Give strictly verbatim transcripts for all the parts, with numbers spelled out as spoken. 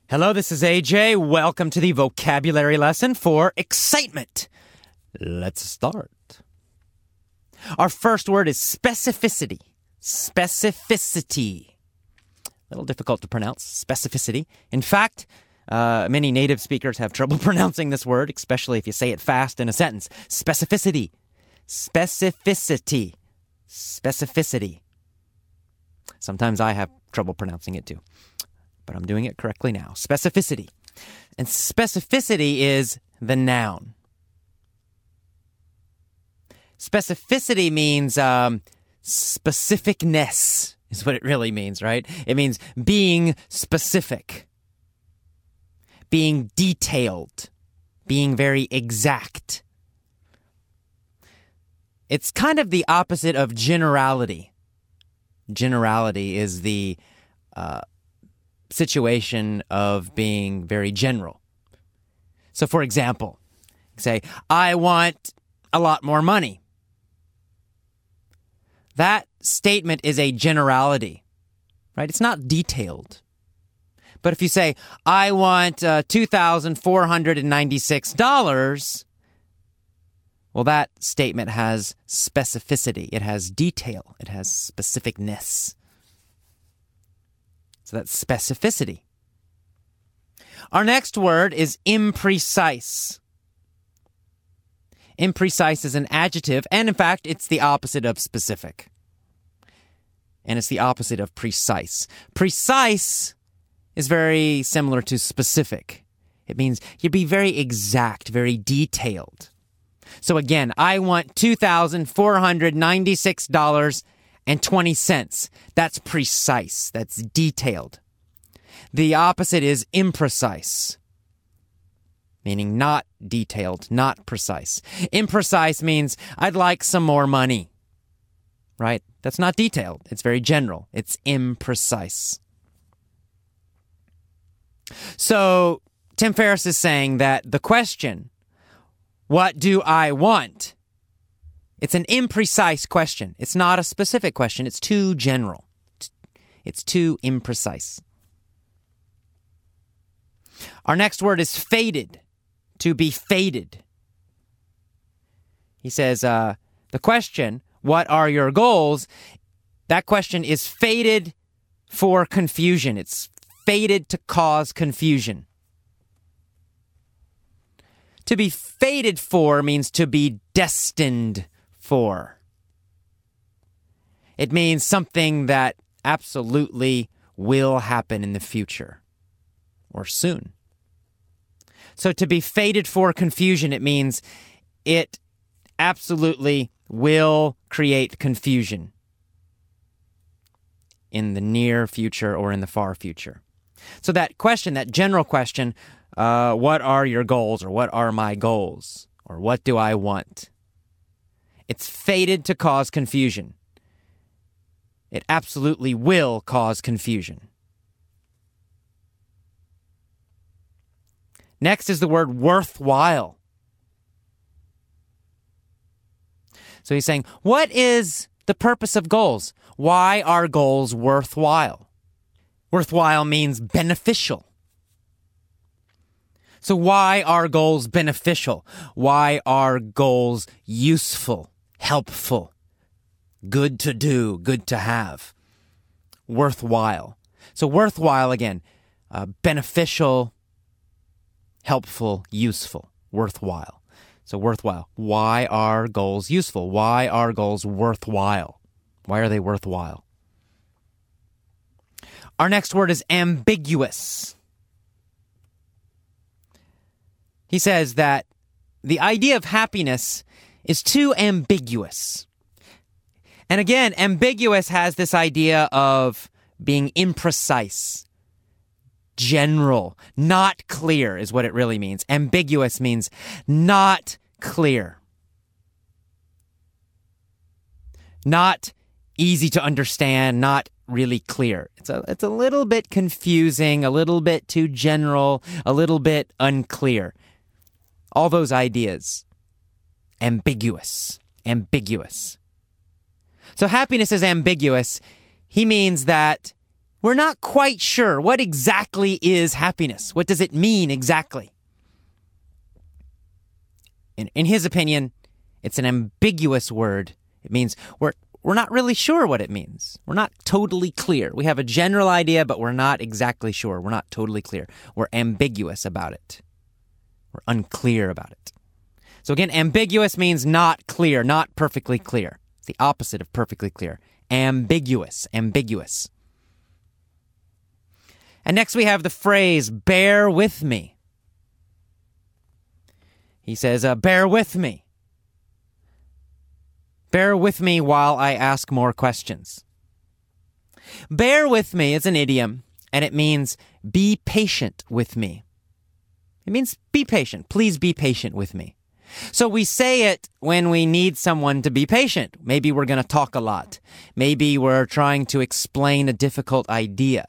Hello, this is A J. Welcome to the vocabulary lesson for excitement. Let's start. Our first word is specificity. Specificity. A little difficult to pronounce, specificity. In fact, uh, many native speakers have trouble pronouncing this word, especially if you say it fast in a sentence. Specificity. Specificity. Specificity. Sometimes I have trouble pronouncing it too, but I'm doing it correctly now. Specificity. And specificity is the noun. Specificity means um, specificness is what it really means, right? It means being specific, being detailed, being very exact. It's kind of the opposite of generality. Generality is the uh, situation of being very general. So, for example, say, I want a lot more money. That statement is a generality, right? It's not detailed. But if you say, I want uh, two thousand four hundred ninety-six dollars, well, that statement has specificity. It has detail. It has specificness. So that's specificity. Our next word is imprecise. Imprecise is an adjective, and in fact, it's the opposite of specific. And it's the opposite of precise. Precise is very similar to specific. It means you'd be very exact, very detailed. So again, I want two thousand four hundred ninety-six dollars and twenty cents. That's precise. That's detailed. The opposite is imprecise, meaning not detailed, not precise. Imprecise means I'd like some more money, right? That's not detailed. It's very general. It's imprecise. So Tim Ferriss is saying that the question, what do I want? It's an imprecise question. It's not a specific question. It's too general. It's too imprecise. Our next word is faded. To be faded. He says, uh, the question, what are your goals? That question is faded for confusion. It's faded to cause confusion. To be fated for means to be destined for. It means something that absolutely will happen in the future or soon. So to be fated for confusion, it means it absolutely will create confusion in the near future or in the far future. So that question, that general question, uh, what are your goals, or what are my goals, or what do I want? It's fated to cause confusion. It absolutely will cause confusion. Next is the word worthwhile. So he's saying, what is the purpose of goals? Why are goals worthwhile? Worthwhile means beneficial. So why are goals beneficial? Why are goals useful, helpful, good to do, good to have? Worthwhile. So worthwhile, again, uh, beneficial, helpful, useful, worthwhile. So worthwhile. Why are goals useful? Why are goals worthwhile? Why are they worthwhile? Our next word is ambiguous. He says that the idea of happiness is too ambiguous. And again, ambiguous has this idea of being imprecise. General, not clear is what it really means. Ambiguous means not clear. Not easy to understand, not really clear. It's a, it's a little bit confusing, a little bit too general, a little bit unclear. All those ideas. Ambiguous, ambiguous. So happiness is ambiguous. He means that We're not quite sure what exactly is happiness. What does it mean exactly? In, in his opinion, it's an ambiguous word. It means we're we're not really sure what it means. We're not totally clear. We have a general idea, but we're not exactly sure. We're not totally clear. We're ambiguous about it. We're unclear about it. So again, ambiguous means not clear, not perfectly clear. It's the opposite of perfectly clear. Ambiguous, ambiguous. And next we have the phrase, bear with me. He says, uh, bear with me. Bear with me while I ask more questions. Bear with me is an idiom, and it means be patient with me. It means be patient. Please be patient with me. So we say it when we need someone to be patient. Maybe we're going to talk a lot. Maybe we're trying to explain a difficult idea.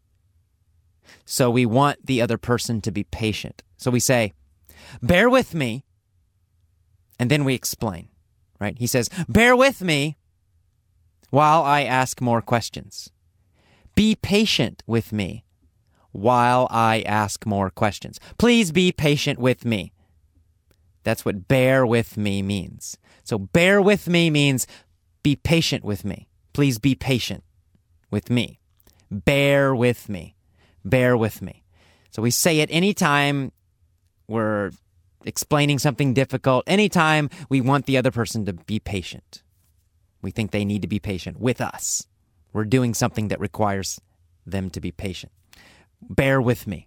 So we want the other person to be patient. So we say, bear with me, and then we explain, right? He says, bear with me while I ask more questions. Be patient with me while I ask more questions. Please be patient with me. That's what bear with me means. So bear with me means be patient with me. Please be patient with me. Bear with me. Bear with me. So we say it anytime we're explaining something difficult, anytime we want the other person to be patient. We think they need to be patient with us. We're doing something that requires them to be patient. Bear with me.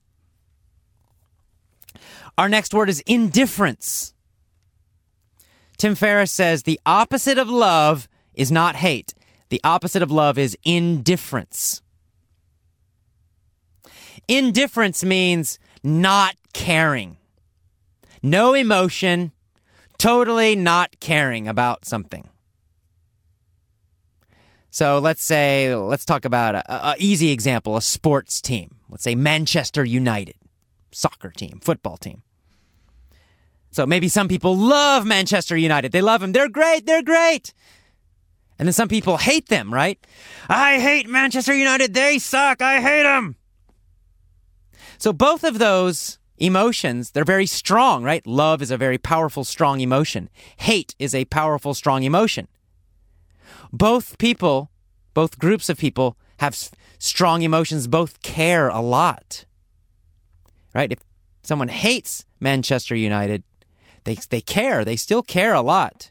Our next word is indifference. Tim Ferriss says the opposite of love is not hate. The opposite of love is indifference. Indifference means not caring. No emotion, totally not caring about something. So let's say, let's talk about an easy example, a sports team. Let's say Manchester United, soccer team, football team. So maybe some people love Manchester United. They love them. They're great. They're great. And then some people hate them, right? I hate Manchester United. They suck. I hate them. So both of those emotions, they're very strong, right? Love is a very powerful, strong emotion. Hate is a powerful, strong emotion. Both people, both groups of people have s- strong emotions, both care a lot, right? If someone hates Manchester United, they they care. They still care a lot.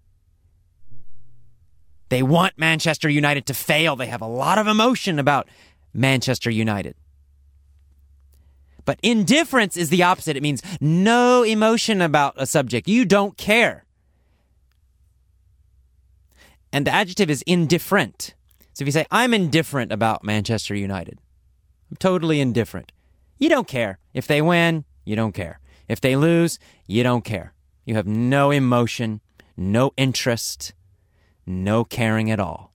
They want Manchester United to fail. They have a lot of emotion about Manchester United. But indifference is the opposite. It means no emotion about a subject. You don't care. And the adjective is indifferent. So if you say, I'm indifferent about Manchester United, I'm totally indifferent. You don't care. If they win, you don't care. If they lose, you don't care. You have no emotion, no interest, no caring at all.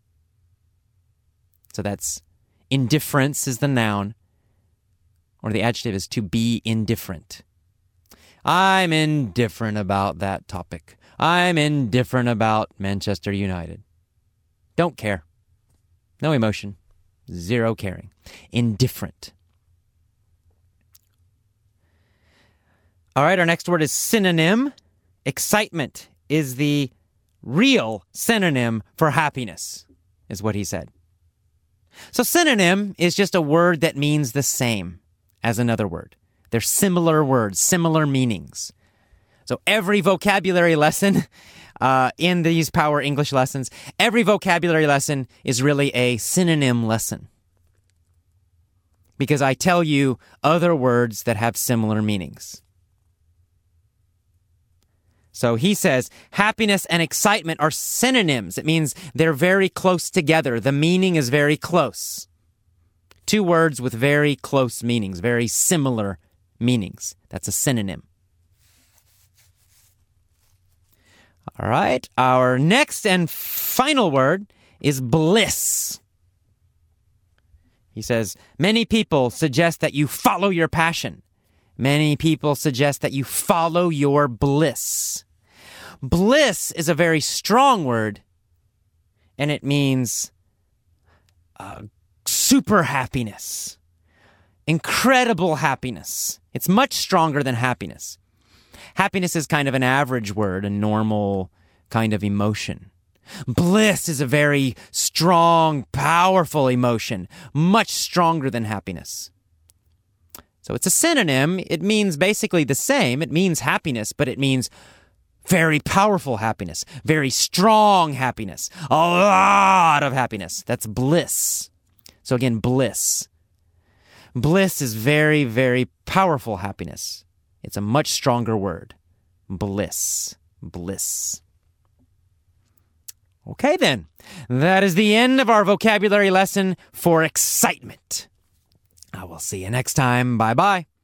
So that's indifference is the noun, or the adjective is to be indifferent. I'm indifferent about that topic. I'm indifferent about Manchester United. Don't care. No emotion. Zero caring. Indifferent. All right, our next word is synonym. Excitement is the real synonym for happiness, is what he said. So synonym is just a word that means the same as another word. They're similar words, similar meanings. So every vocabulary lesson uh, in these Power English lessons, every vocabulary lesson is really a synonym lesson. Because I tell you other words that have similar meanings. So he says happiness and excitement are synonyms. It means they're very close together. The meaning is very close. Two words with very close meanings, very similar meanings. That's a synonym. All right, our next and final word is bliss. He says, many people suggest that you follow your passion. Many people suggest that you follow your bliss. Bliss is a very strong word, and it means uh, super happiness, incredible happiness. It's much stronger than happiness. Happiness is kind of an average word, a normal kind of emotion. Bliss is a very strong, powerful emotion, much stronger than happiness. So it's a synonym. It means basically the same. It means happiness, but it means very powerful happiness, very strong happiness, a lot of happiness. That's bliss. So again, bliss. Bliss is very, very powerful happiness. It's a much stronger word. Bliss. Bliss. Okay, then. That is the end of our vocabulary lesson for excitement. I will see you next time. Bye-bye.